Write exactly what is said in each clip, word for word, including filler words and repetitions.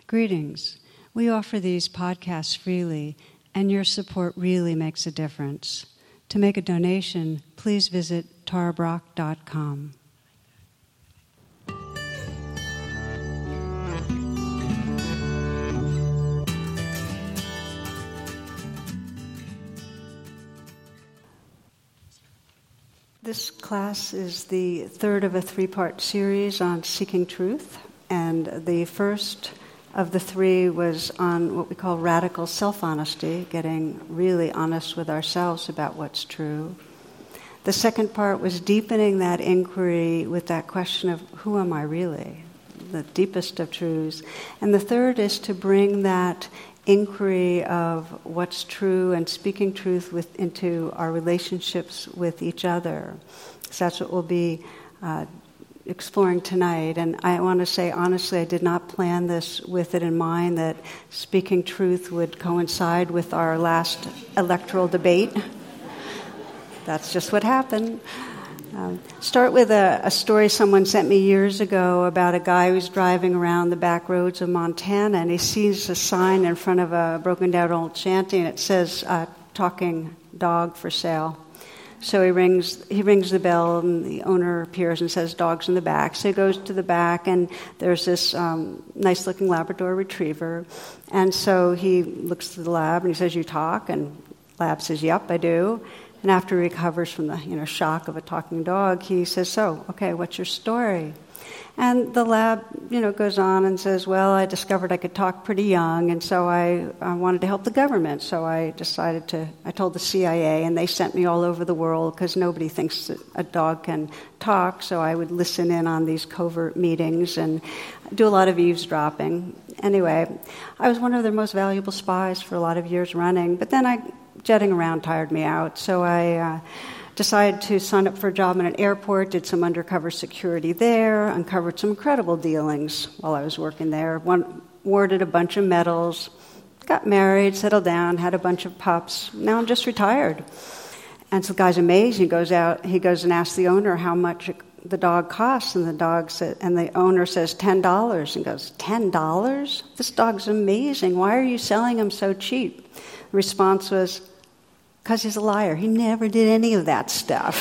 Greetings. We offer these podcasts freely, and your support really makes a difference. To make a donation, please visit tara brach dot com. This class is the third of a three-part series on seeking truth, and the first of the three was on what we call radical self-honesty, getting really honest with ourselves about what's true. The second part was deepening that inquiry with that question of who am I really, the deepest of truths. And the third is to bring that inquiry of what's true and speaking truth with, into our relationships with each other. So that's what we'll be uh, exploring tonight. And I want to say, honestly, I did not plan this with it in mind that speaking truth would coincide with our last electoral debate. That's just what happened. Um, start with a, a story someone sent me years ago about a guy who's driving around the back roads of Montana, and he sees a sign in front of a broken-down old shanty, and it says, uh, talking dog for sale. So he rings he rings the bell, and the owner appears and says, dog's in the back. So he goes to the back, and there's this um, nice-looking Labrador retriever. And so he looks at the lab, and he says, you talk? And lab says, yep, I do. And after he recovers from the you know shock of a talking dog, he says, so, okay, what's your story? And the lab, you know, goes on and says, well, I discovered I could talk pretty young, and so I, I wanted to help the government. So I decided to, I told the C I A, and they sent me all over the world because nobody thinks that a dog can talk. So I would listen in on these covert meetings and do a lot of eavesdropping. Anyway, I was one of their most valuable spies for a lot of years running. But then I, jetting around tired me out, so I uh, decided to sign up for a job in an airport, did some undercover security there, uncovered some incredible dealings while I was working there, One, awarded a bunch of medals, got married, settled down, had a bunch of pups. Now I'm just retired. And so the guy's amazed. He goes out, he goes and asks the owner how much the dog costs, and the dog sa- and the owner says ten dollars, and goes, ten dollars? This dog's amazing. Why are you selling him so cheap? The response was, because he's a liar. He never did any of that stuff.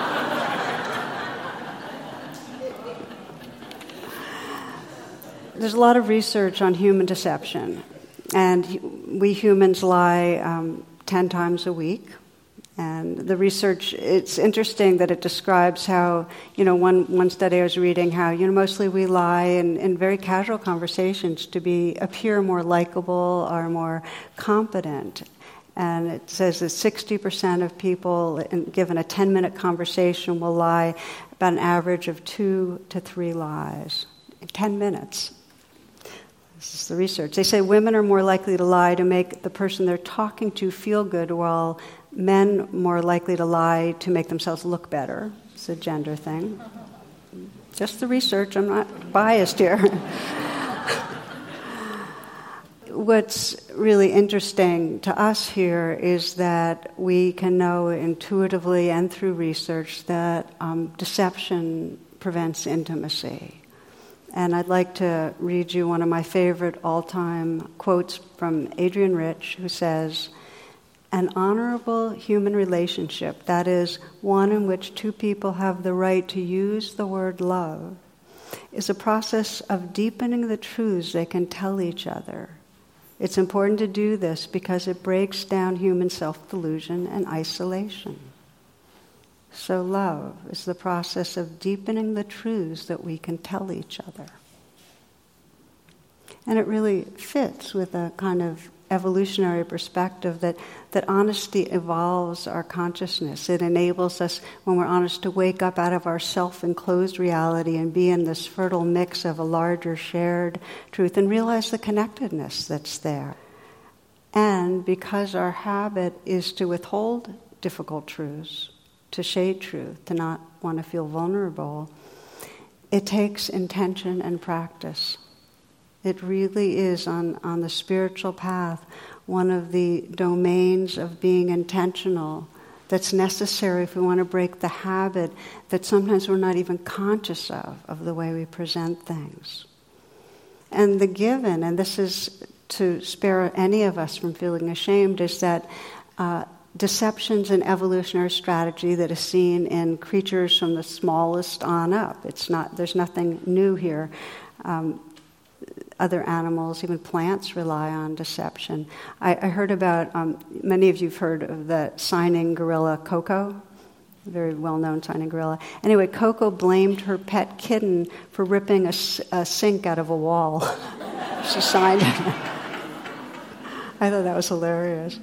There's a lot of research on human deception. And we humans lie um, ten times a week. And the research, it's interesting that it describes how, you know, one, one study I was reading, how, you know, mostly we lie in, in very casual conversations to be appear more likable or more competent. And it says that sixty percent of people, in, given a ten-minute conversation, will lie about an average of two to three lies in ten minutes. This is the research. They say women are more likely to lie to make the person they're talking to feel good, while men more likely to lie to make themselves look better. It's a gender thing. Just the research. I'm not biased here. What's really interesting to us here is that we can know intuitively and through research that um, deception prevents intimacy. And I'd like to read you one of my favorite all-time quotes from Adrienne Rich, who says, an honorable human relationship, that is, one in which two people have the right to use the word love, is a process of deepening the truths they can tell each other. It's important to do this because it breaks down human self-delusion and isolation. So love is the process of deepening the truths that we can tell each other. And it really fits with a kind of evolutionary perspective that, that honesty evolves our consciousness. It enables us, when we're honest, to wake up out of our self-enclosed reality and be in this fertile mix of a larger shared truth and realize the connectedness that's there. And because our habit is to withhold difficult truths, to shade truth, to not want to feel vulnerable, it takes intention and practice. It really is, on, on the spiritual path, one of the domains of being intentional that's necessary if we want to break the habit that sometimes we're not even conscious of, of the way we present things. And the given, and this is to spare any of us from feeling ashamed, is that uh, deception's an evolutionary strategy that is seen in creatures from the smallest on up. It's not, there's nothing new here. Um, other animals, even plants, rely on deception. I, I heard about, um, many of you have heard of the signing gorilla Coco, very well-known signing gorilla. Anyway, Coco blamed her pet kitten for ripping a, a sink out of a wall. She signed it. I thought that was hilarious.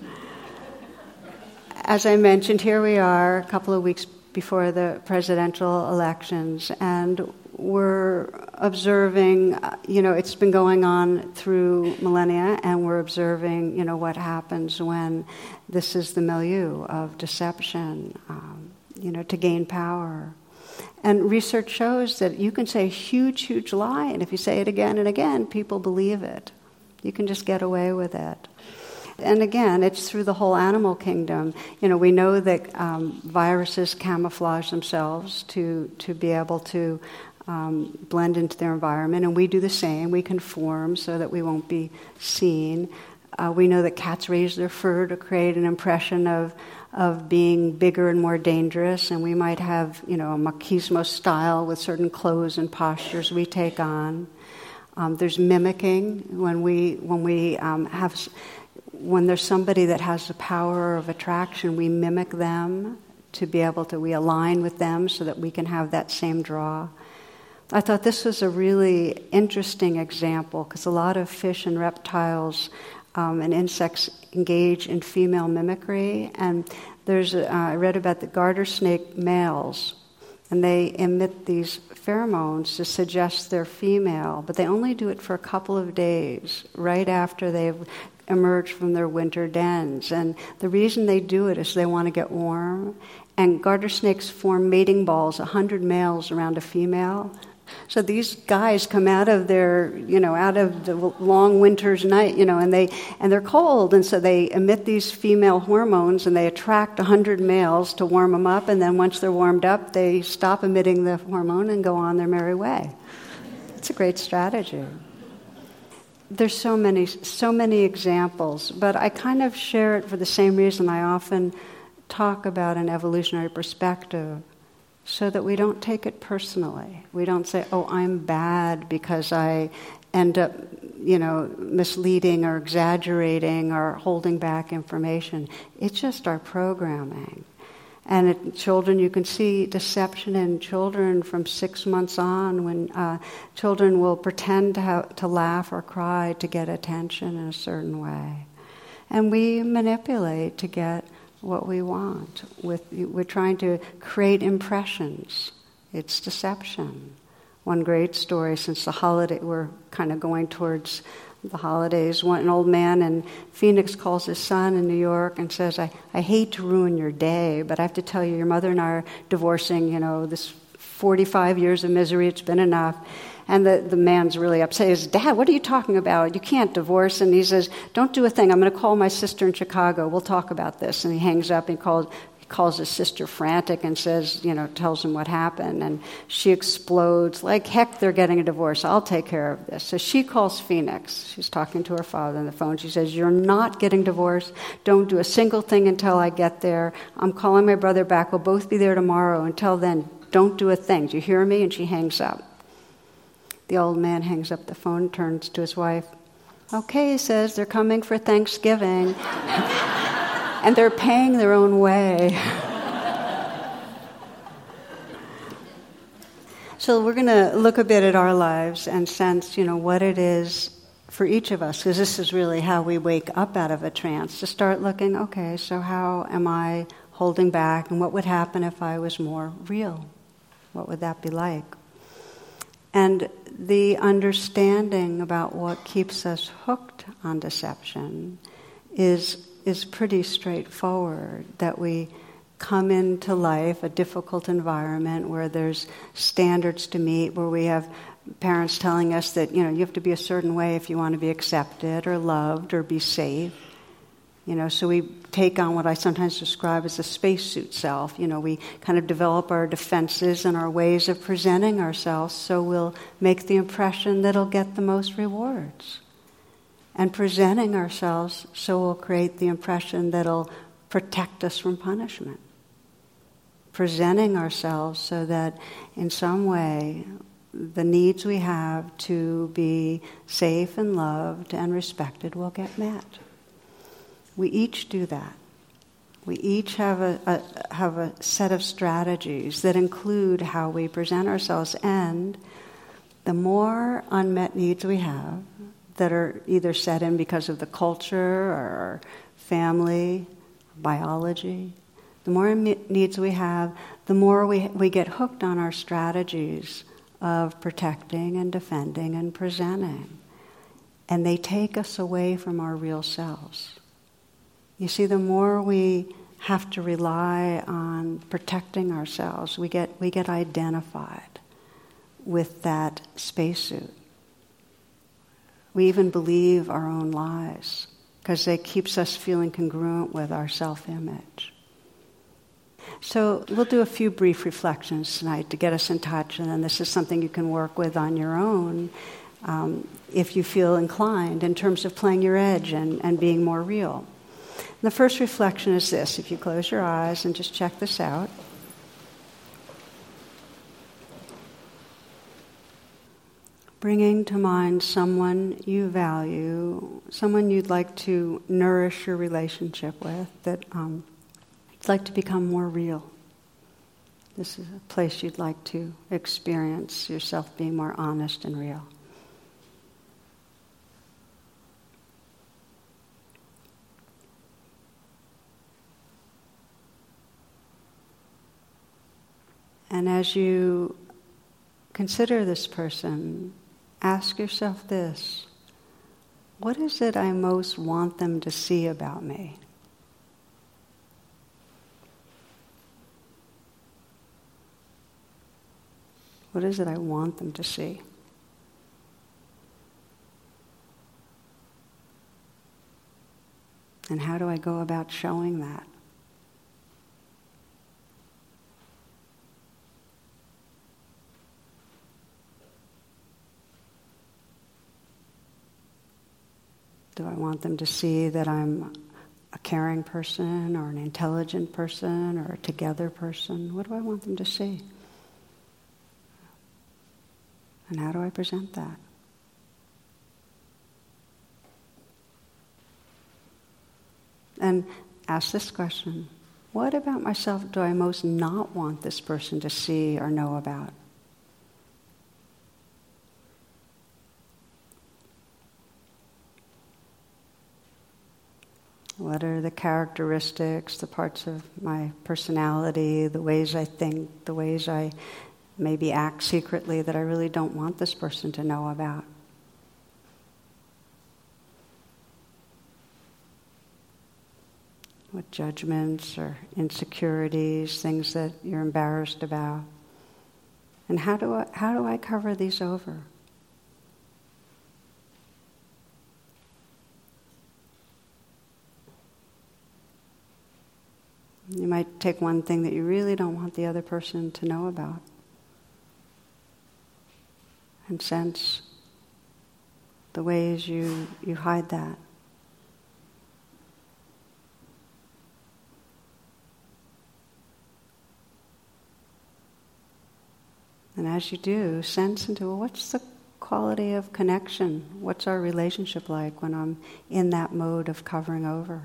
As I mentioned, here we are a couple of weeks before the presidential elections, and we're observing, you know, it's been going on through millennia, and we're observing, you know, what happens when this is the milieu of deception, um, you know, to gain power. And research shows that you can say a huge, huge lie, and if you say it again and again, people believe it. You can just get away with it. And again, it's through the whole animal kingdom. You know, we know that um, viruses camouflage themselves to, to be able to um, blend into their environment, and we do the same. We conform so that we won't be seen. Uh, we know that cats raise their fur to create an impression of of being bigger and more dangerous, and we might have, you know, a machismo style with certain clothes and postures we take on. Um, there's mimicking when we when we um, have. When there's somebody that has the power of attraction, we mimic them to be able to, we align with them so that we can have that same draw. I thought this was a really interesting example because a lot of fish and reptiles um, and insects engage in female mimicry. And there's, a, uh, I read about the garter snake males, and they emit these pheromones to suggest they're female, but they only do it for a couple of days right after they've emerge from their winter dens. And the reason they do it is they want to get warm. And garter snakes form mating balls, a hundred males around a female. So these guys come out of their, you know, out of the long winter's night, you know, and they and they're cold, and so they emit these female hormones, and they attract a hundred males to warm them up. And then once they're warmed up, they stop emitting the hormone and go on their merry way. It's a great strategy. There's so many, so many examples, but I kind of share it for the same reason I often talk about an evolutionary perspective, so that we don't take it personally. We don't say, oh, I'm bad because I end up, you know, misleading or exaggerating or holding back information. It's just our programming. And in children, you can see deception in children from six months on, when uh, children will pretend to, have, to laugh or cry to get attention in a certain way. And we manipulate to get what we want. With, we're trying to create impressions. It's deception. One great story, since the holiday, we're kind of going towards the holidays. One, an old man in Phoenix calls his son in New York and says, I, I hate to ruin your day, but I have to tell you, your mother and I are divorcing, you know, this forty-five years of misery, it's been enough. And the, the man's really upset. He says, Dad, what are you talking about? You can't divorce. And he says, don't do a thing. I'm going to call my sister in Chicago. We'll talk about this. And he hangs up and calls calls his sister frantic and says, you know, tells him what happened. And she explodes, like, heck, they're getting a divorce. I'll take care of this. So she calls Phoenix. She's talking to her father on the phone. She says, you're not getting divorced. Don't do a single thing until I get there. I'm calling my brother back. We'll both be there tomorrow. Until then, don't do a thing. Do you hear me? And she hangs up. The old man hangs up the phone, turns to his wife. Okay, he says, they're coming for Thanksgiving. And they're paying their own way. So we're going to look a bit at our lives and sense, you know, what it is for each of us, because this is really how we wake up out of a trance, to start looking, okay, so how am I holding back, and what would happen if I was more real? What would that be like? And the understanding about what keeps us hooked on deception is is pretty straightforward, that we come into life, a difficult environment where there's standards to meet, where we have parents telling us that, you know, you have to be a certain way if you want to be accepted or loved or be safe. You know, so we take on what I sometimes describe as a spacesuit self. You know, we kind of develop our defenses and our ways of presenting ourselves so we'll make the impression that'll get the most rewards. And presenting ourselves so we'll create the impression that'll protect us from punishment. Presenting ourselves so that in some way the needs we have to be safe and loved and respected will get met. We each do that. We each have a, a have a set of strategies that include how we present ourselves, and the more unmet needs we have that are either set in because of the culture or family, biology, the more needs we have, the more we we get hooked on our strategies of protecting and defending and presenting. And they take us away from our real selves. You see, the more we have to rely on protecting ourselves, we get we get identified with that spacesuit. We even believe our own lies because it keeps us feeling congruent with our self-image. So we'll do a few brief reflections tonight to get us in touch, and then this is something you can work with on your own um, if you feel inclined in terms of playing your edge and, and being more real. The first reflection is this. If you close your eyes and just check this out. Bringing to mind someone you value, someone you'd like to nourish your relationship with, that um, you'd like to become more real. This is a place you'd like to experience yourself being more honest and real. And as you consider this person, ask yourself this: what is it I most want them to see about me? What is it I want them to see? And how do I go about showing that? Do I want them to see that I'm a caring person or an intelligent person or a together person? What do I want them to see? And how do I present that? And ask this question: what about myself do I most not want this person to see or know about? What are the characteristics, the parts of my personality, the ways I think, the ways I maybe act secretly that I really don't want this person to know about? What judgments or insecurities, things that you're embarrassed about? And how do I, how do I cover these over? You might take one thing that you really don't want the other person to know about and sense the ways you, you hide that. And as you do, sense into, well, what's the quality of connection? What's our relationship like when I'm in that mode of covering over?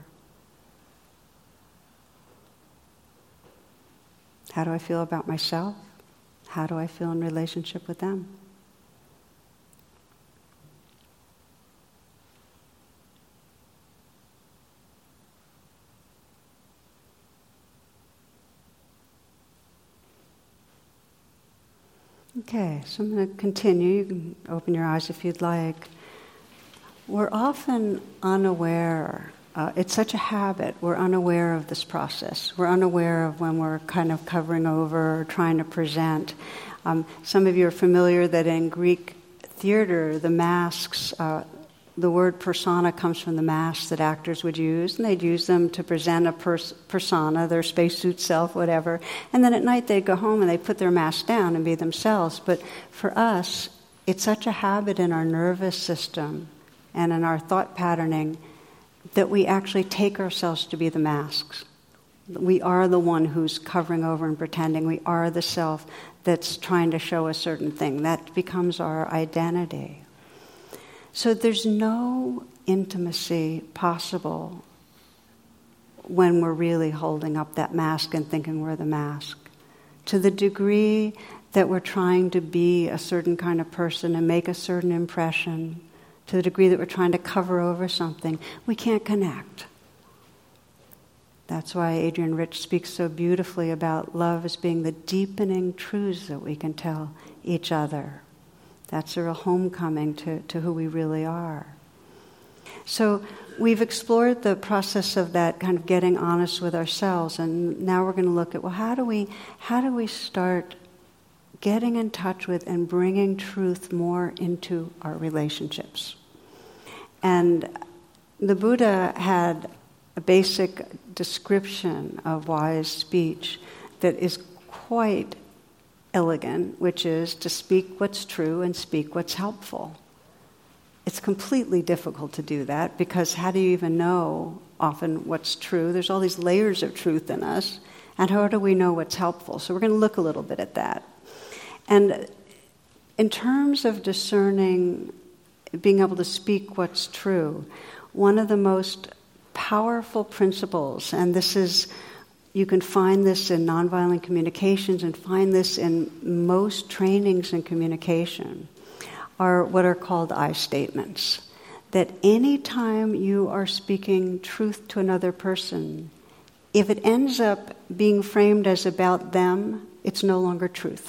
How do I feel about myself? How do I feel in relationship with them? Okay, so I'm going to continue. You can open your eyes if you'd like. We're often unaware. Uh, it's such a habit. We're unaware of this process. We're unaware of when we're kind of covering over or trying to present. Um, some of you are familiar that in Greek theater, the masks uh, the word persona comes from the masks that actors would use, and they'd use them to present a pers- persona, their spacesuit self, whatever. And then at night they'd go home and they'd put their mask down and be themselves. But for us, it's such a habit in our nervous system and in our thought patterning that we actually take ourselves to be the masks. We are the one who's covering over and pretending. We are the self that's trying to show a certain thing. That becomes our identity. So there's no intimacy possible when we're really holding up that mask and thinking we're the mask. To the degree that we're trying to be a certain kind of person and make a certain impression, to the degree that we're trying to cover over something, we can't connect. That's why Adrienne Rich speaks so beautifully about love as being the deepening truths that we can tell each other. That's a real homecoming to, to who we really are. So we've explored the process of that kind of getting honest with ourselves, and now we're going to look at, well, how do we how do we start getting in touch with and bringing truth more into our relationships? And the Buddha had a basic description of wise speech that is quite elegant, which is to speak what's true and speak what's helpful. It's completely difficult to do that because how do you even know often what's true? There's all these layers of truth in us, and how do we know what's helpful? So we're going to look a little bit at that. And in terms of discerning, being able to speak what's true, one of the most powerful principles, and this is you can find this in nonviolent communications and find this in most trainings in communication, are what are called I statements. That any time you are speaking truth to another person, if it ends up being framed as about them, it's no longer truth.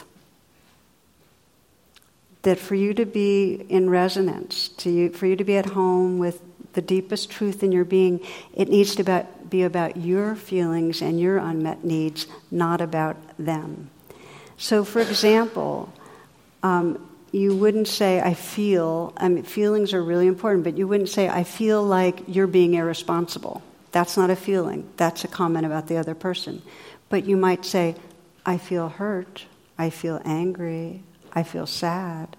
That for you to be in resonance, to you, for you to be at home with the deepest truth in your being, it needs to about, be about your feelings and your unmet needs, not about them. So, for example, um, you wouldn't say, I feel, I mean, feelings are really important, but you wouldn't say, I feel like you're being irresponsible. That's not a feeling. That's a comment about the other person. But you might say, I feel hurt, I feel angry, I feel sad.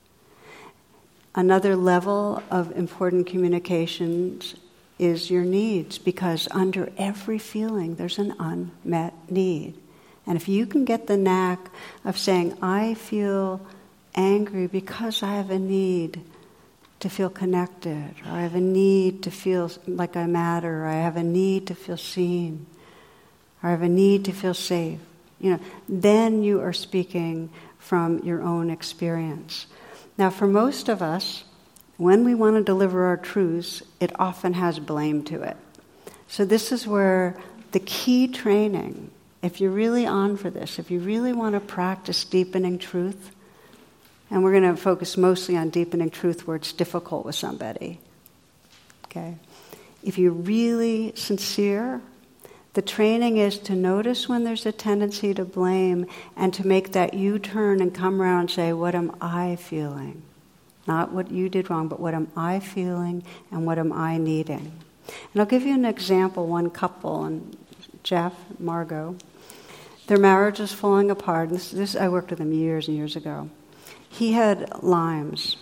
Another level of important communications is your needs, because under every feeling there's an unmet need. And if you can get the knack of saying, I feel angry because I have a need to feel connected, or I have a need to feel like I matter, or I have a need to feel seen, or I have a need to feel safe, you know, then you are speaking from your own experience. Now, for most of us, when we want to deliver our truths, it often has blame to it. So this is where the key training, if you're really on for this, if you really want to practice deepening truth, and we're going to focus mostly on deepening truth where it's difficult with somebody, okay? If you're really sincere, the training is to notice when there's a tendency to blame and to make that U-turn and come around and say, what am I feeling? Not what you did wrong, but what am I feeling and what am I needing? And I'll give you an example. One couple, and Jeff, Margot, their marriage was falling apart. This, this I worked with them years and years ago. He had Lyme's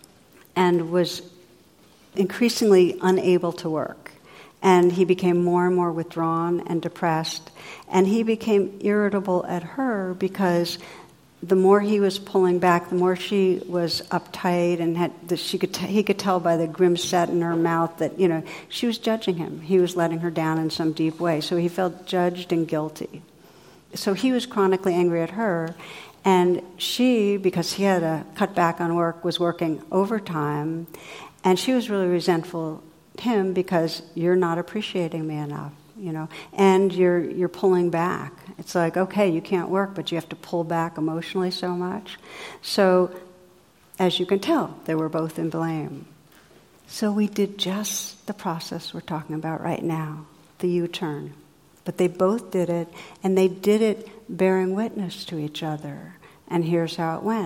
and was increasingly unable to work. And he became more and more withdrawn and depressed. And he became irritable at her because the more he was pulling back, the more she was uptight, and had the, she could t- he could tell by the grim set in her mouth that, you know, she was judging him. He was letting her down in some deep way. So he felt judged and guilty. So he was chronically angry at her. And she, because he had to cut back on work, was working overtime. And she was really resentful him because you're not appreciating me enough, you know, and you're you're pulling back. It's like, okay, you can't work, but you have to pull back emotionally so much. So, as you can tell, they were both in blame. So we did just the process we're talking about right now, the U-turn. But they both did it, and they did it bearing witness to each other. And here's how it went.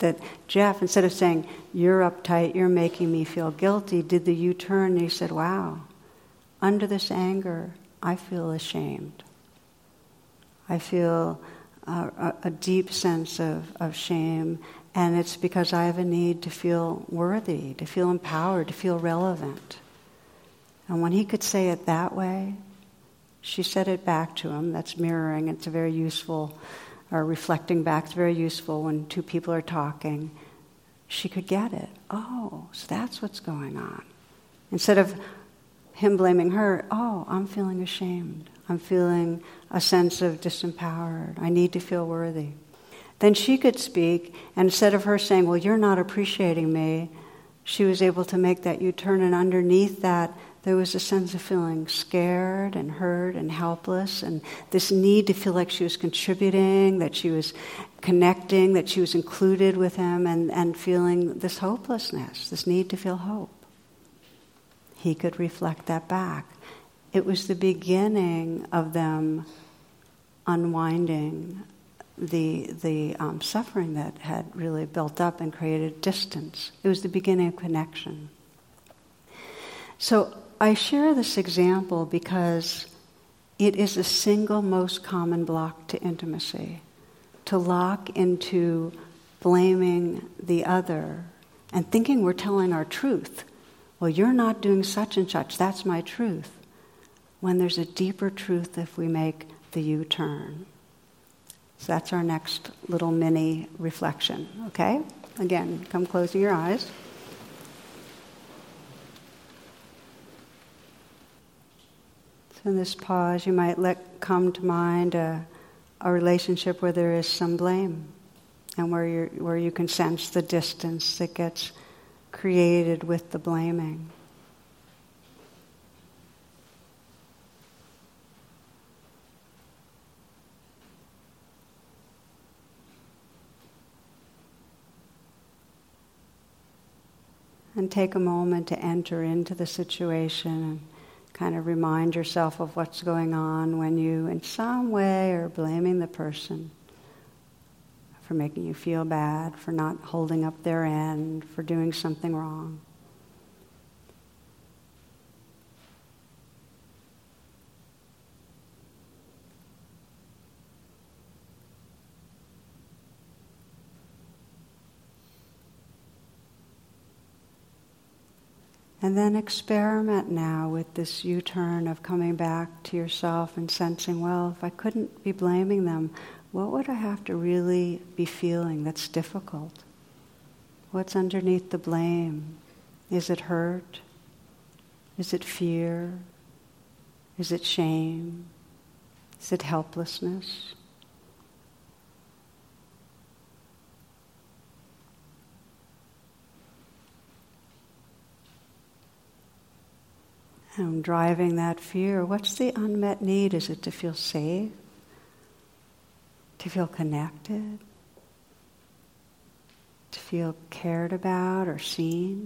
that Jeff, instead of saying, you're uptight, you're making me feel guilty, did the U-turn and he said, wow, under this anger, I feel ashamed. I feel uh, a, a deep sense of, of shame, and it's because I have a need to feel worthy, to feel empowered, to feel relevant. And when he could say it that way, she said it back to him. That's mirroring. It's a very useful, or reflecting back. It's very useful when two people are talking. She could get it. Oh, so that's what's going on. Instead of him blaming her, oh, I'm feeling ashamed. I'm feeling a sense of disempowered. I need to feel worthy. Then she could speak, and instead of her saying, well, you're not appreciating me, she was able to make that U-turn, and underneath that, there was a sense of feeling scared and hurt and helpless, and this need to feel like she was contributing, that she was connecting, that she was included with him, and, and feeling this hopelessness, this need to feel hope. He could reflect that back. It was the beginning of them unwinding the the um, suffering that had really built up and created distance. It was the beginning of connection. So I share this example because it is the single most common block to intimacy, to lock into blaming the other and thinking we're telling our truth. Well, you're not doing such and such, that's my truth. When there's a deeper truth if we make the U-turn. So that's our next little mini reflection, okay? Again, come closing your eyes. So in this pause, you might let come to mind a, a relationship where there is some blame and where you where you can sense the distance that gets created with the blaming. And take a moment to enter into the situation and kind of remind yourself of what's going on when you, in some way, are blaming the person for making you feel bad, for not holding up their end, for doing something wrong. And then experiment now with this U-turn of coming back to yourself and sensing, well, if I couldn't be blaming them, what would I have to really be feeling that's difficult? What's underneath the blame? Is it hurt? Is it fear? Is it shame? Is it helplessness? And driving that fear, what's the unmet need? Is it to feel safe? To feel connected? To feel cared about or seen?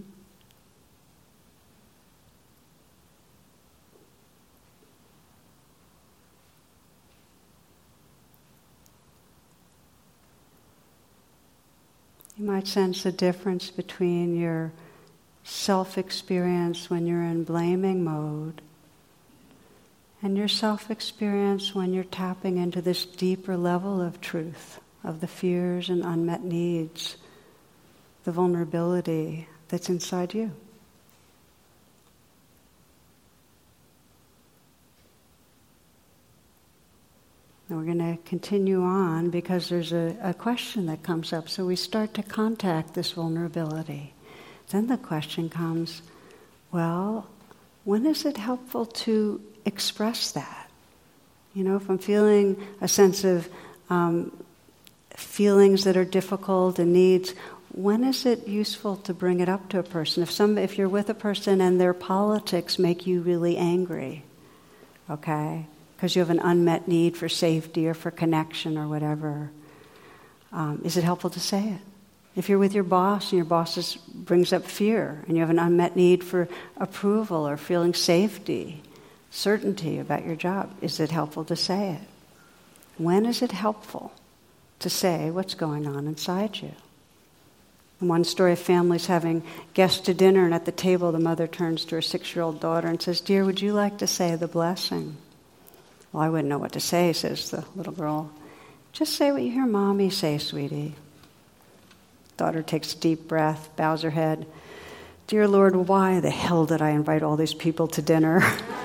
You might sense the difference between your self-experience when you're in blaming mode and your self-experience when you're tapping into this deeper level of truth, of the fears and unmet needs, the vulnerability that's inside you. And we're going to continue on because there's a, a question that comes up. So we start to contact this vulnerability. Then the question comes, well, when is it helpful to express that? You know, if I'm feeling a sense of um, feelings that are difficult and needs, when is it useful to bring it up to a person? If some, if you're with a person and their politics make you really angry, okay, because you have an unmet need for safety or for connection or whatever, um, is it helpful to say it? If you're with your boss and your boss is, brings up fear and you have an unmet need for approval or feeling safety, certainty about your job, is it helpful to say it? When is it helpful to say what's going on inside you? In one story, a family's having guests to dinner, and at the table the mother turns to her six-year-old daughter and says, "Dear, would you like to say the blessing?" "Well, I wouldn't know what to say," says the little girl. "Just say what you hear Mommy say, sweetie." Daughter takes a deep breath, bows her head. "Dear Lord, why the hell did I invite all these people to dinner?"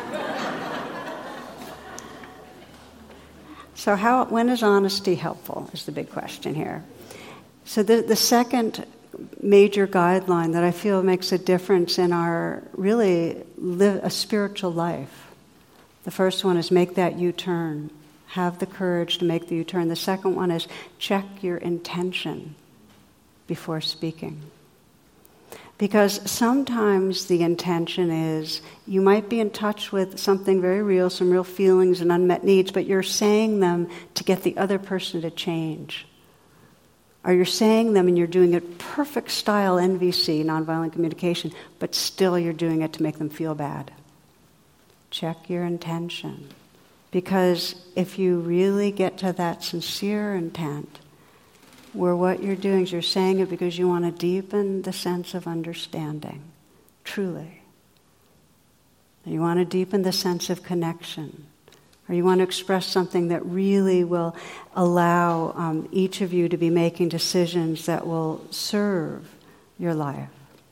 So how, when is honesty helpful is the big question here. So the, the second major guideline that I feel makes a difference in our really live a spiritual life. The first one is make that U-turn. Have the courage to make the U-turn. The second one is check your intention before speaking. Because sometimes the intention is you might be in touch with something very real, some real feelings and unmet needs, but you're saying them to get the other person to change. Or you're saying them and you're doing it perfect style N V C, nonviolent communication, but still you're doing it to make them feel bad. Check your intention. Because if you really get to that sincere intent, where what you're doing is you're saying it because you want to deepen the sense of understanding, truly. You want to deepen the sense of connection. Or you want to express something that really will allow um, each of you to be making decisions that will serve your life,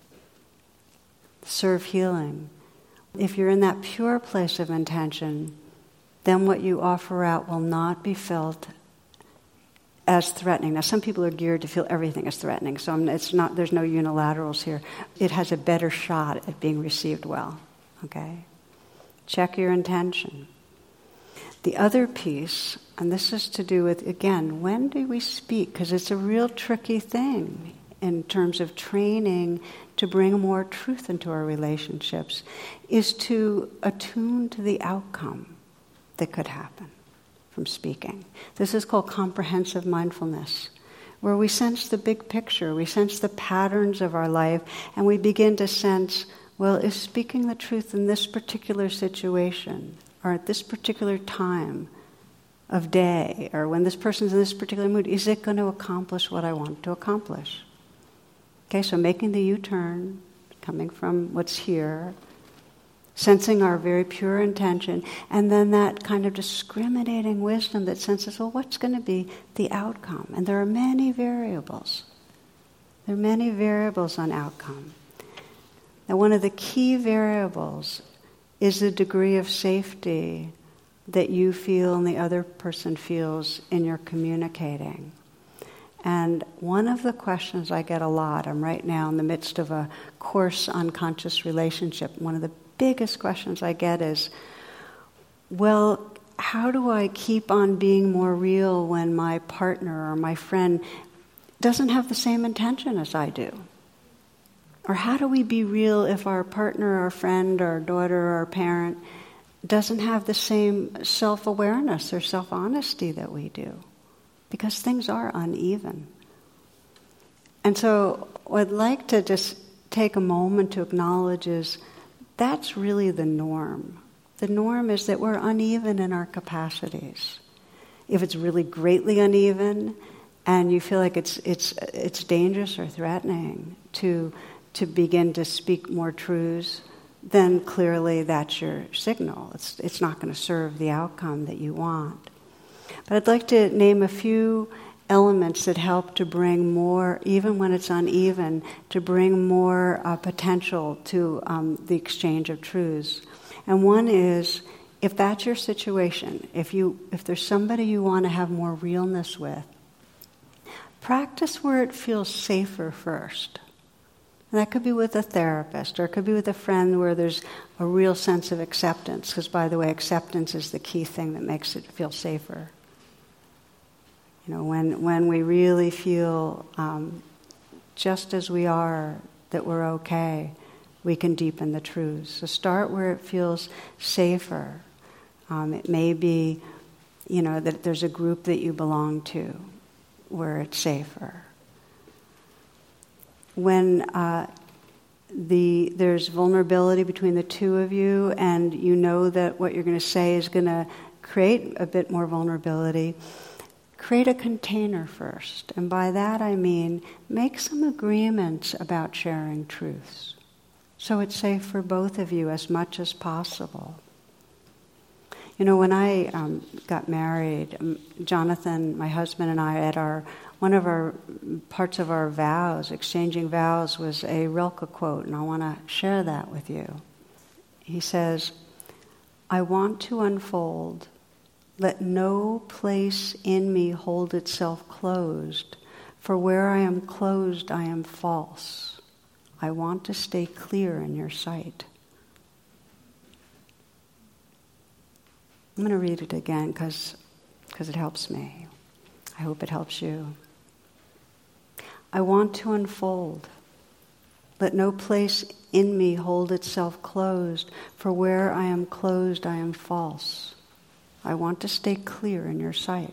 serve healing. If you're in that pure place of intention, then what you offer out will not be felt as threatening. Now, some people are geared to feel everything as threatening, so I'm, it's not. There's no unilaterals here. It has a better shot at being received well. Okay? Check your intention. The other piece, and this is to do with, again, when do we speak? Because it's a real tricky thing in terms of training to bring more truth into our relationships, is to attune to the outcome that could happen from speaking. This is called comprehensive mindfulness, where we sense the big picture, we sense the patterns of our life, and we begin to sense, well, is speaking the truth in this particular situation, or at this particular time of day, or when this person's in this particular mood, is it going to accomplish what I want to accomplish? Okay, so making the U-turn, coming from what's here, sensing our very pure intention, and then that kind of discriminating wisdom that senses, well, what's going to be the outcome? And there are many variables. There are many variables on outcome. Now, one of the key variables is the degree of safety that you feel and the other person feels in your communicating. And one of the questions I get a lot, I'm right now in the midst of a course on conscious relationship, one of the biggest questions I get is, well, how do I keep on being more real when my partner or my friend doesn't have the same intention as I do? Or how do we be real if our partner, our friend, our daughter, our parent doesn't have the same self-awareness or self-honesty that we do? Because things are uneven. And so what I'd like to just take a moment to acknowledge is that's really the norm. The norm is that we're uneven in our capacities. If it's really greatly uneven and you feel like it's it's it's dangerous or threatening to to begin to speak more truths, then clearly that's your signal. It's it's not going to serve the outcome that you want. But I'd like to name a few elements that help to bring more, even when it's uneven, to bring more uh, potential to um, the exchange of truths. And one is, if that's your situation, if you if there's somebody you want to have more realness with, practice where it feels safer first. And that could be with a therapist, or it could be with a friend where there's a real sense of acceptance, because, by the way, acceptance is the key thing that makes it feel safer. You know, when, when we really feel um, just as we are, that we're okay, we can deepen the truths. So start where it feels safer. Um, it may be, you know, that there's a group that you belong to where it's safer. When uh, the there's vulnerability between the two of you and you know that what you're going to say is going to create a bit more vulnerability, create a container first. And by that I mean make some agreements about sharing truths, so it's safe for both of you as much as possible. You know, when I um, got married, um, Jonathan, my husband, and I, at our one of our parts of our vows, exchanging vows, was a Rilke quote, and I want to share that with you. He says, "I want to unfold. Let no place in me hold itself closed, for where I am closed, I am false. I want to stay clear in your sight." I'm going to read it again because because it helps me. I hope it helps you. I want to unfold. Let no place in me hold itself closed, for where I am closed, I am false. I want to stay clear in your sight.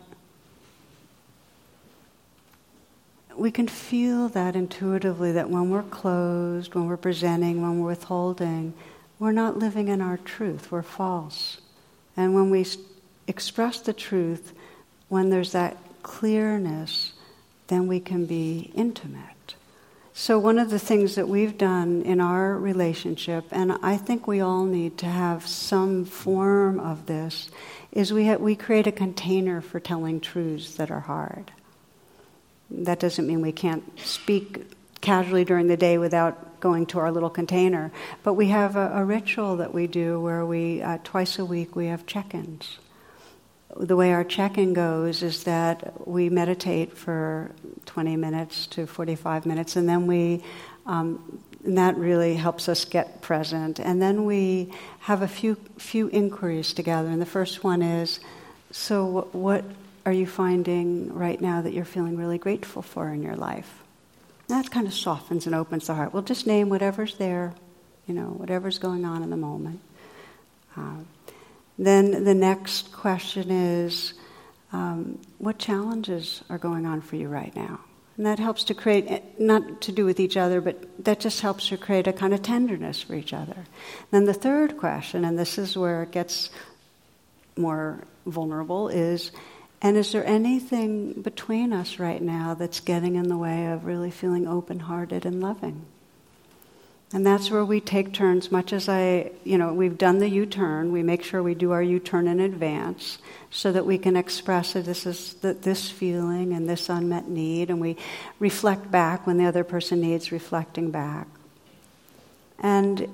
We can feel that intuitively, that when we're closed, when we're presenting, when we're withholding, we're not living in our truth, we're false. And when we express the truth, when there's that clearness, then we can be intimate. So one of the things that we've done in our relationship, and I think we all need to have some form of this, is we ha- we create a container for telling truths that are hard. That doesn't mean we can't speak casually during the day without going to our little container, but we have a, a ritual that we do where we, uh, twice a week, we have check-ins. The way our check-in goes is that we meditate for twenty minutes to forty-five minutes, and then we, um, and that really helps us get present. And then we have a few few inquiries together. And the first one is, so what, what are you finding right now that you're feeling really grateful for in your life? And that kind of softens and opens the heart. We'll just name whatever's there, you know, whatever's going on in the moment. Uh, Then the next question is, um, what challenges are going on for you right now? And that helps to create, not to do with each other, but that just helps to create a kind of tenderness for each other. Then the third question, and this is where it gets more vulnerable, is, and is there anything between us right now that's getting in the way of really feeling open-hearted and loving? And that's where we take turns, much as I, you know, we've done the U-turn, we make sure we do our U-turn in advance so that we can express that this is the, this feeling and this unmet need, and we reflect back when the other person needs reflecting back. And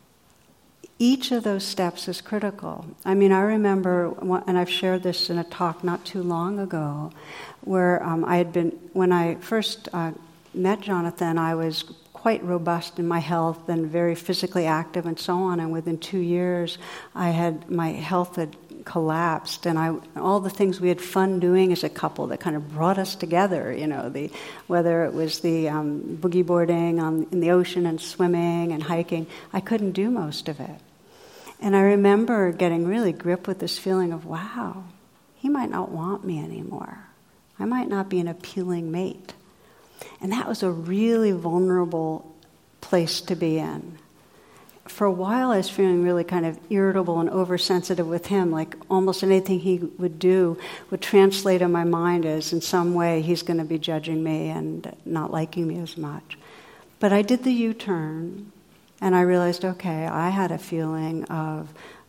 each of those steps is critical. I mean, I remember, and I've shared this in a talk not too long ago, where um, I had been, when I first uh, met Jonathan, I was quite robust in my health and very physically active and so on. And within two years, I had my health had collapsed, and I all the things we had fun doing as a couple that kind of brought us together. You know, the whether it was the um, boogie boarding on in the ocean and swimming and hiking, I couldn't do most of it. And I remember getting really gripped with this feeling of, wow, he might not want me anymore. I might not be an appealing mate. And that was a really vulnerable place to be in. For a while, I was feeling really kind of irritable and oversensitive with him, like almost anything he would do would translate in my mind as in some way he's going to be judging me and not liking me as much. But I did the U-turn, and I realized, okay, I had a feeling of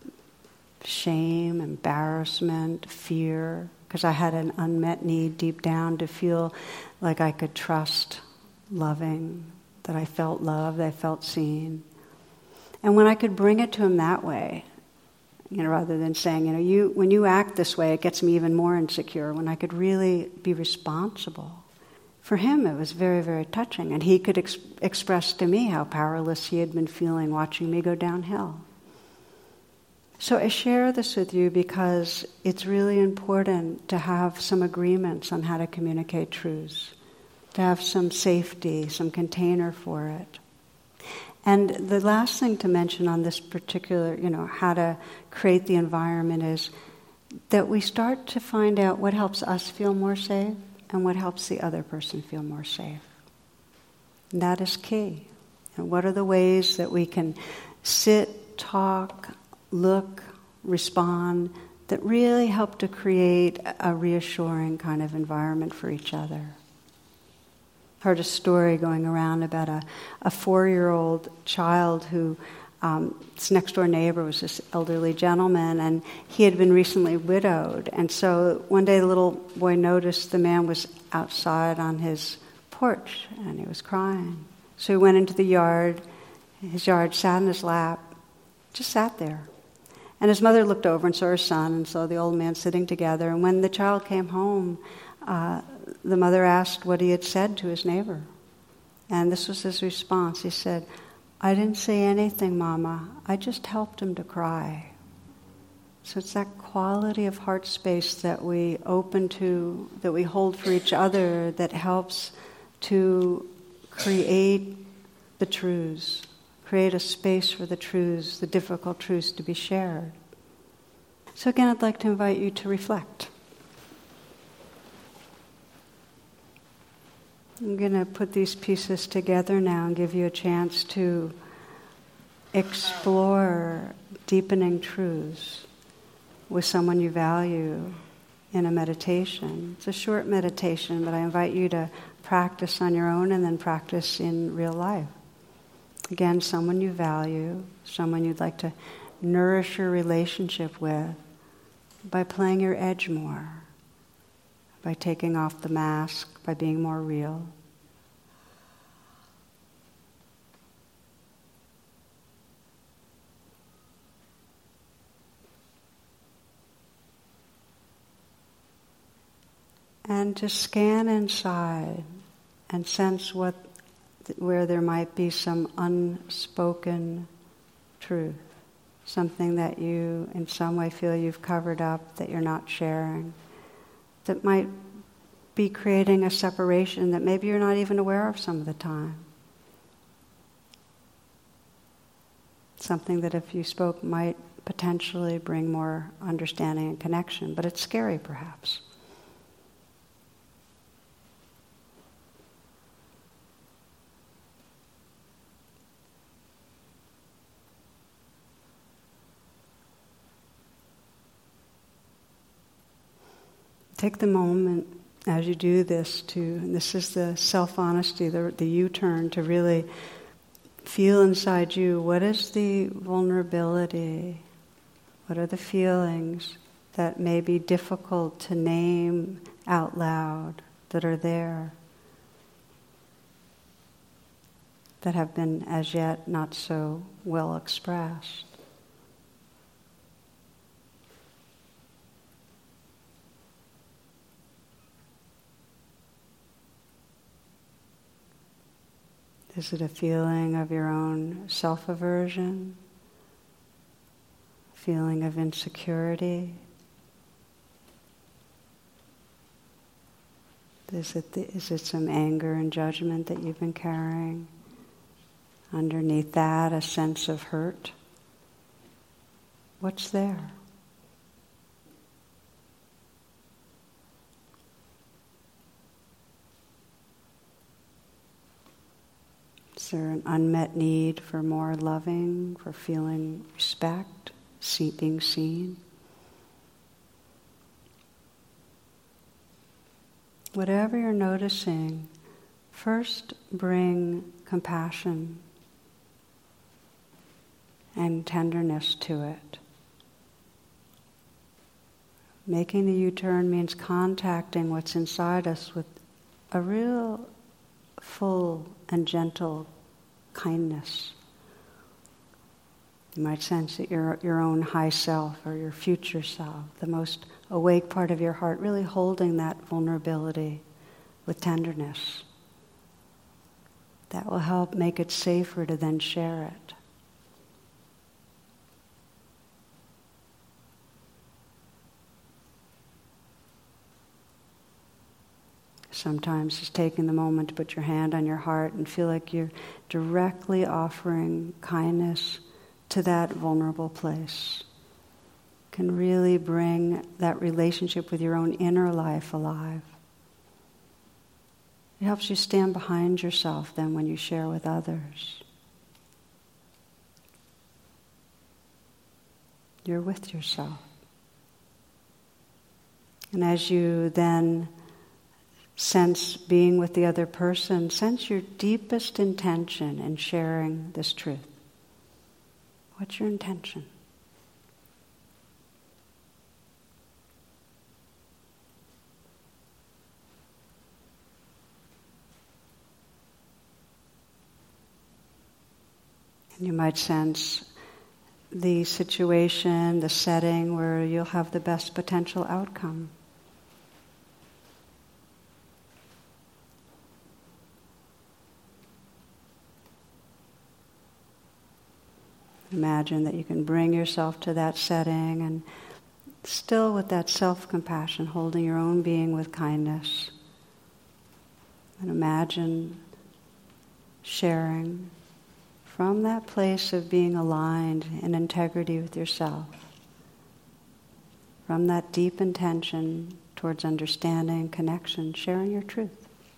shame, embarrassment, fear, because I had an unmet need deep down to feel like I could trust loving, that I felt loved, that I felt seen. And when I could bring it to him that way, you know, rather than saying, you know, you when you act this way, it gets me even more insecure, when I could really be responsible. For him, it was very, very touching. And he could ex- express to me how powerless he had been feeling watching me go downhill. So I share this with you because it's really important to have some agreements on how to communicate truths, to have some safety, some container for it. And the last thing to mention on this particular, you know, how to create the environment is that we start to find out what helps us feel more safe and what helps the other person feel more safe. And that is key. And what are the ways that we can sit, talk, look, respond that really help to create a reassuring kind of environment for each other. Heard a story going around about a, a four-year-old child who, um, his next-door neighbor was this elderly gentleman, and he had been recently widowed. And so one day the little boy noticed the man was outside on his porch, and he was crying. So he went into the yard, his yard, sat in his lap, just sat there. And his mother looked over and saw her son and saw the old man sitting together. And when the child came home, uh, the mother asked what he had said to his neighbor. And this was his response. He said, "I didn't say anything, Mama. I just helped him to cry." So it's that quality of heart space that we open to, that we hold for each other, that helps to create the truths. Create a space for the truths, the difficult truths to be shared. So again, I'd like to invite you to reflect. I'm going to put these pieces together now and give you a chance to explore deepening truths with someone you value in a meditation. It's a short meditation, but I invite you to practice on your own and then practice in real life. Again, someone you value, someone you'd like to nourish your relationship with by playing your edge more, by taking off the mask, by being more real. And to scan inside and sense what where there might be some unspoken truth, something that you in some way feel you've covered up, that you're not sharing, that might be creating a separation that maybe you're not even aware of some of the time. Something that if you spoke might potentially bring more understanding and connection, but it's scary perhaps. Take the moment as you do this to, and this is the self-honesty, the, the U-turn, to really feel inside you, what is the vulnerability? What are the feelings that may be difficult to name out loud that are there, that have been as yet not so well expressed? Is it a feeling of your own self-aversion? Feeling of insecurity? Is it, the, is it some anger and judgment that you've been carrying? Underneath that, a sense of hurt? What's there? Is there an unmet need for more loving, for feeling respect, see, being seen? Whatever you're noticing, first bring compassion and tenderness to it. Making the U-turn means contacting what's inside us with a real full and gentle kindness. You might sense that your your own high self or your future self, the most awake part of your heart, really holding that vulnerability with tenderness. That will help make it safer to then share it. Sometimes just taking the moment to put your hand on your heart and feel like you're directly offering kindness to that vulnerable place can really bring that relationship with your own inner life alive. It helps you stand behind yourself then when you share with others. You're with yourself. And as you then sense being with the other person, sense your deepest intention in sharing this truth. What's your intention? And you might sense the situation, the setting where you'll have the best potential outcome. Imagine that you can bring yourself to that setting and still with that self-compassion, holding your own being with kindness. And imagine sharing from that place of being aligned in integrity with yourself, from that deep intention towards understanding, connection, sharing your truth.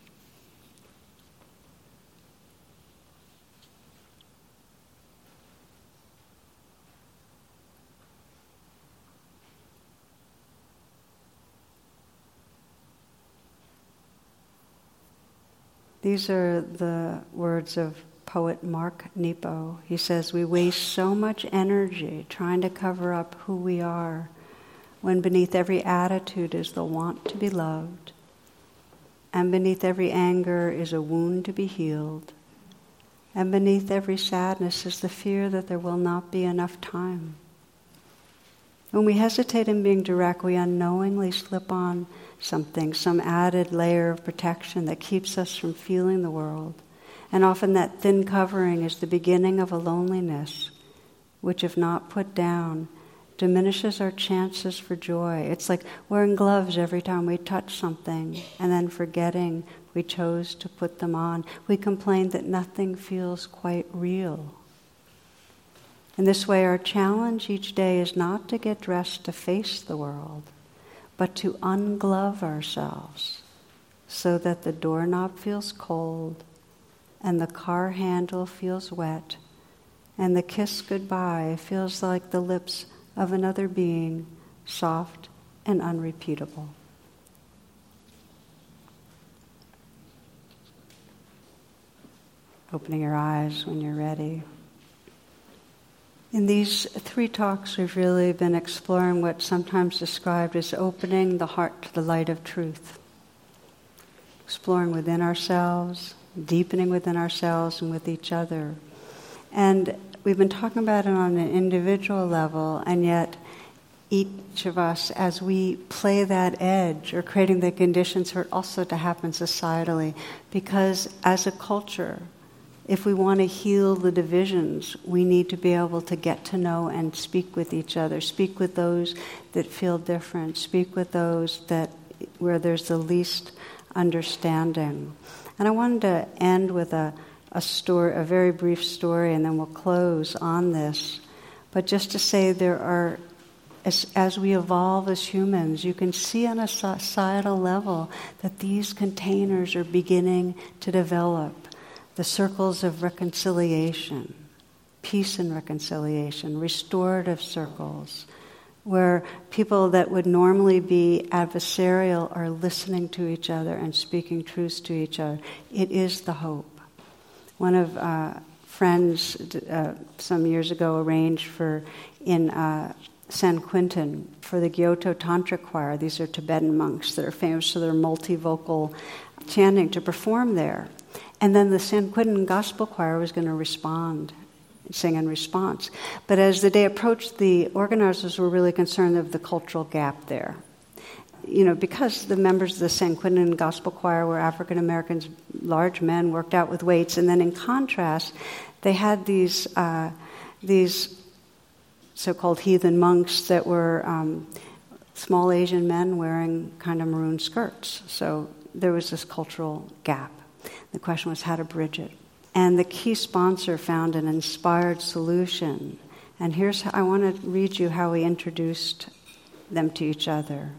These are the words of poet Mark Nepo. He says, "We waste so much energy trying to cover up who we are, when beneath every attitude is the want to be loved, and beneath every anger is a wound to be healed, and beneath every sadness is the fear that there will not be enough time. When we hesitate in being direct, we unknowingly slip on something, some added layer of protection that keeps us from feeling the world. And often that thin covering is the beginning of a loneliness, which, if not put down, diminishes our chances for joy. It's like wearing gloves every time we touch something and then forgetting we chose to put them on. We complain that nothing feels quite real. In this way, our challenge each day is not to get dressed to face the world, but to unglove ourselves so that the doorknob feels cold and the car handle feels wet and the kiss goodbye feels like the lips of another being, soft and unrepeatable." Opening your eyes when you're ready. In these three talks, we've really been exploring what's sometimes described as opening the heart to the light of truth. Exploring within ourselves, deepening within ourselves and with each other. And we've been talking about it on an individual level, and yet each of us, as we play that edge, are creating the conditions for it also to happen societally. Because as a culture, if we want to heal the divisions, we need to be able to get to know and speak with each other, speak with those that feel different, speak with those that where there's the least understanding. And I wanted to end with a, a story, a very brief story, and then we'll close on this. But just to say there are, as, as we evolve as humans, you can see on a societal level that these containers are beginning to develop. The circles of reconciliation, peace and reconciliation, restorative circles, where people that would normally be adversarial are listening to each other and speaking truths to each other. It is the hope. One of uh, friends uh, some years ago arranged for in uh, San Quentin for the Gyoto Tantra Choir. These are Tibetan monks that are famous for their multi-vocal chanting to perform there. And then the San Quentin Gospel Choir was going to respond, sing in response. But as the day approached, the organizers were really concerned of the cultural gap there. You know, because the members of the San Quentin Gospel Choir were African Americans, large men, worked out with weights, and then in contrast, they had these uh, these so-called heathen monks that were um, small Asian men wearing kind of maroon skirts. So there was this cultural gap. The question was how to bridge it. And the key sponsor found an inspired solution. And here's how, I want to read you how he introduced them to each other.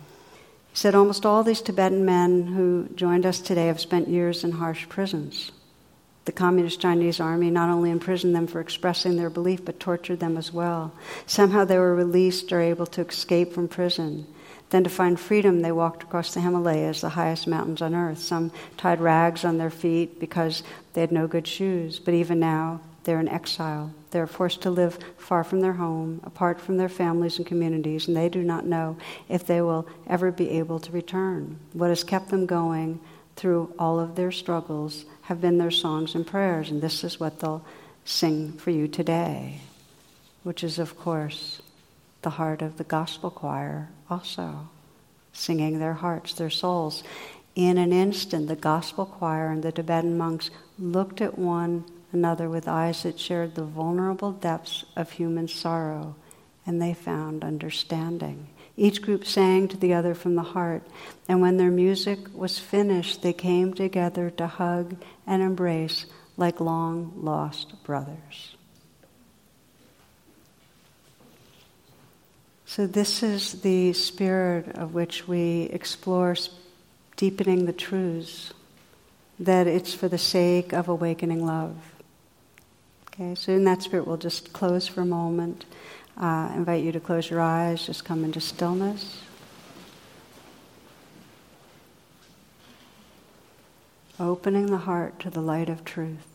He said, "Almost all these Tibetan men who joined us today have spent years in harsh prisons. The Communist Chinese army not only imprisoned them for expressing their belief, but tortured them as well. Somehow they were released or able to escape from prison. Then to find freedom, they walked across the Himalayas, the highest mountains on earth. Some tied rags on their feet because they had no good shoes. But even now, they're in exile. They're forced to live far from their home, apart from their families and communities, and they do not know if they will ever be able to return. What has kept them going through all of their struggles have been their songs and prayers, and this is what they'll sing for you today, which is, of course, the heart of the gospel choir also, singing their hearts, their souls. In an instant, the gospel choir and the Tibetan monks looked at one another with eyes that shared the vulnerable depths of human sorrow, and they found understanding. Each group sang to the other from the heart, and when their music was finished, they came together to hug and embrace like long-lost brothers. So this is the spirit of which we explore deepening the truths, that it's for the sake of awakening love. Okay, so in that spirit, we'll just close for a moment. Uh, invite you to close your eyes, just come into stillness. Opening the heart to the light of truth.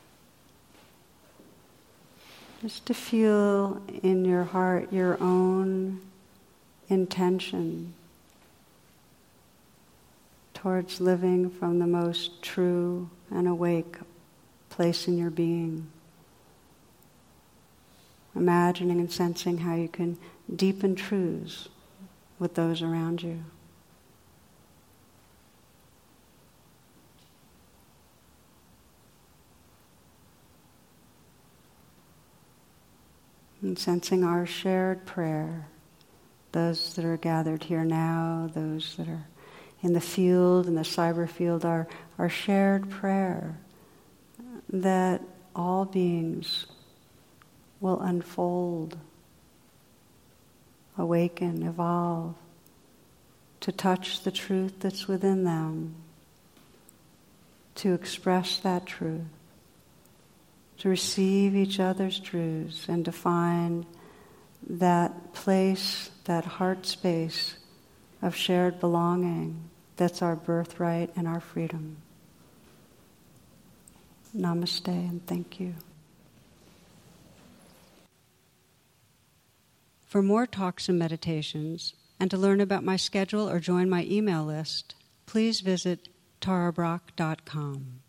Just to feel in your heart your own intention towards living from the most true and awake place in your being. Imagining and sensing how you can deepen truths with those around you. And sensing our shared prayer, those that are gathered here now, those that are in the field, in the cyber field, our, our shared prayer that all beings will unfold, awaken, evolve, to touch the truth that's within them, to express that truth, to receive each other's truths, and to find that place, that heart space of shared belonging that's our birthright and our freedom. Namaste and thank you. For more talks and meditations, and to learn about my schedule or join my email list, please visit tara brach dot com.